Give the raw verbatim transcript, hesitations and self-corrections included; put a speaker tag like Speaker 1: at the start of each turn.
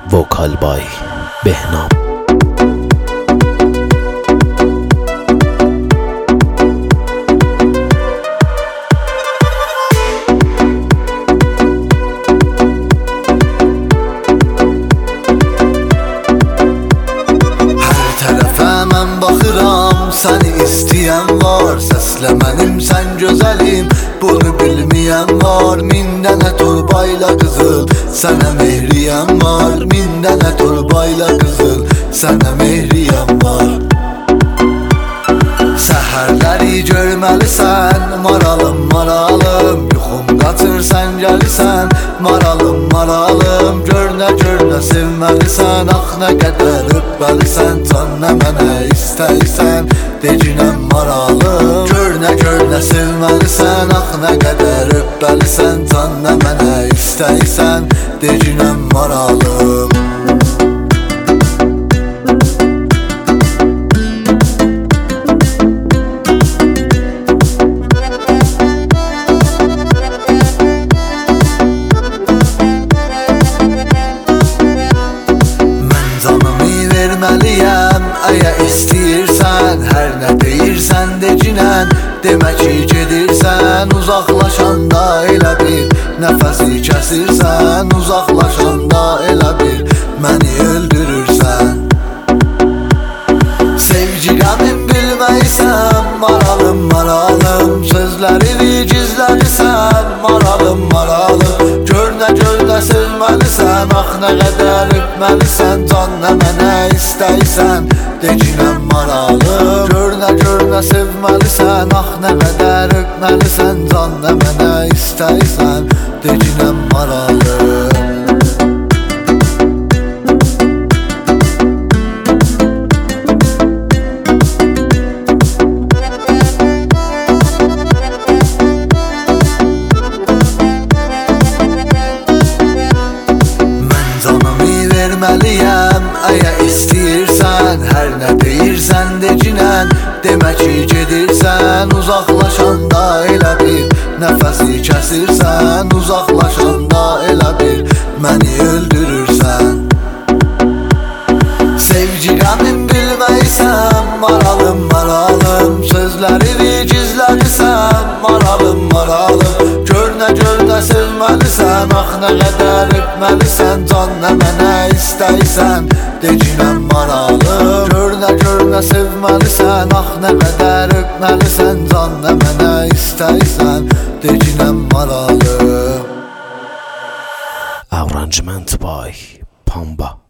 Speaker 1: Vocal by Behnam.
Speaker 2: Baxıram, səni istəyən var, səslə mənim sən gözəlim, bunu bilməyən var. Min dənə torbayla qızıl, sənə mehriyəm var. Min dənə torbayla qızıl, sənə mehriyəm var. Səhərləri görməlisən, maralım, maralım, yuxum qaçır sən gəlirsən, maralım, maralım. Gör nə, gör nə sevməlisən, ax nə qədər öpməlisən, can nə mənə istəyirsən, decinəm maralım. Gör nə, gör nə sevməlisən, ax nə qədər öpməlisən, can nə mənə istəyirsən, decinəm maralım. Verməliyəm, əgər istəyirsən, hər nə deyirsən decinən, demək ki gedirsən. Uzaqlaşanda elə bir nəfəsi kəsirsən, uzaqlaşanda elə bir məni öldürürsən. Sevgi qəmin bilməysən, maralım, maralım, sözlərini gizlədirsən, maralım, maralım. Gör nə, gör nə sevməlisən, ax nə qədər öpməlisən, can nə mənə istəyirsən, decinəm maralım. Gör nə, gör nə sevməlisən, ax nə qədər öpməlisən, can nə mənə istəyirsən, decinəm maralım. Verməliyəm, əgər istəyirsən, hər nə deyirsən decinən, demək ki gedirsən. Uzaqlaşanda elə bir nəfəsi kəsirsən, uzaqlaşanda elə bir məni öldürürsən. Sevgi qəmin bilməysən, maralım, maralım, sözlərini gizlədirsən, maralım, maralım. Gör nə, gör nə sevməlisən, ax nə qədər öpməlisən, can nə mənə istəyirsən, decinəm maralım. Gör nə, gör nə sevməlisən, ax nə qədər öpməlisən, can nə mənə istəyirsən, decinəm maralım.
Speaker 1: Arrangement by Pamba.